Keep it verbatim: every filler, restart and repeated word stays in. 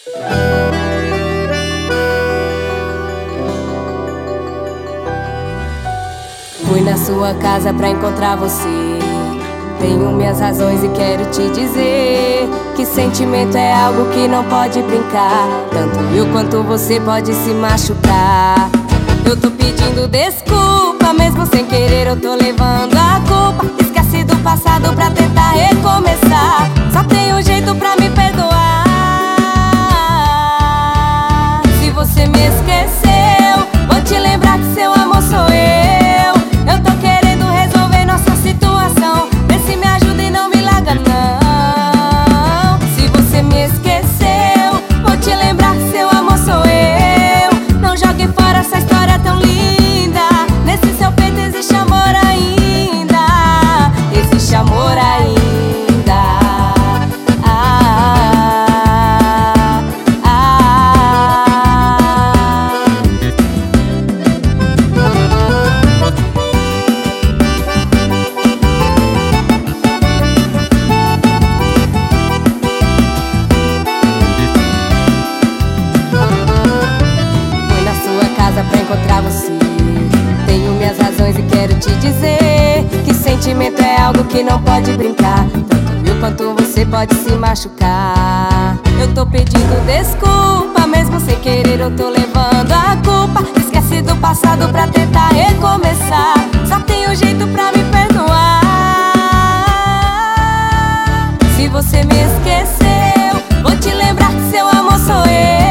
Fui na sua casa pra encontrar você. Tenho minhas razões e quero te dizer que sentimento é algo que não pode brincar. Tanto eu quanto você pode se machucar. Eu tô pedindo desculpa, mesmo sem querer eu tô levando a culpa. Esquece do passado pra tentar recomeçar. Só tem um jeito pra me perdoar. Se você me esqueceu, vou te lembrar que seu amor sou eu. Eu tô querendo resolver nossa situação. Vê se me ajuda e não me larga não. Se você me esqueceu, vou te lembrar que seu amor sou eu. Não jogue fora essa história tão linda. Nesse seu peito existe amor ainda. Existe amor ainda. Pra encontrar você. Tenho minhas razões e quero te dizer que sentimento é algo que não pode brincar. Tanto eu quanto você pode se machucar. Eu tô pedindo desculpa, mesmo sem querer eu tô levando a culpa. Esquece do passado pra tentar recomeçar. Só tem um jeito pra me perdoar. Se você me esqueceu, vou te lembrar que seu amor sou eu.